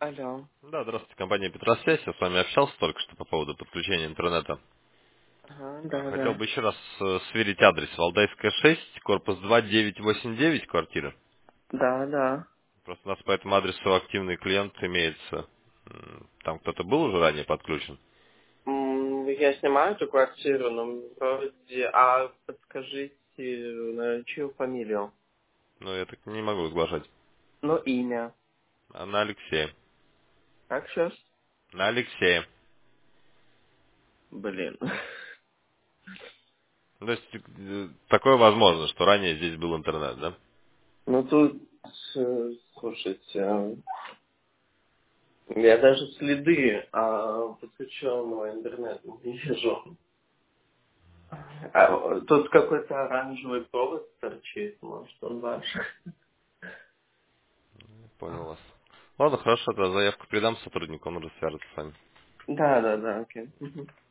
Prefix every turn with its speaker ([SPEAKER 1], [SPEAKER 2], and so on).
[SPEAKER 1] Алло.
[SPEAKER 2] Да, здравствуйте, компания Петросвязь. Я с вами общался только что по поводу подключения интернета.
[SPEAKER 1] Ага, да,
[SPEAKER 2] Хотел
[SPEAKER 1] да.
[SPEAKER 2] бы еще раз сверить адрес. Валдайская 6, корпус 2989, квартира.
[SPEAKER 1] Да, да.
[SPEAKER 2] Просто у нас по этому адресу активный клиент имеется. Там кто-то был уже ранее подключен?
[SPEAKER 1] Я снимаю эту квартиру, но вроде... А подскажите, чью фамилию?
[SPEAKER 2] Ну, я так не могу оглашать.
[SPEAKER 1] Ну, имя.
[SPEAKER 2] А на Алексея.
[SPEAKER 1] Как сейчас?
[SPEAKER 2] На Алексея.
[SPEAKER 1] Блин.
[SPEAKER 2] То есть, такое возможно, что ранее здесь был интернет, да?
[SPEAKER 1] Ну, тут, слушайте, я даже следы подключенного интернета не вижу. Тут какой-то оранжевый провод торчит, может, он ваш?
[SPEAKER 2] Понял вас. Ладно, хорошо, тогда заявку передам сотруднику, он уже свяжется с вами.
[SPEAKER 1] Да, да, да, окей.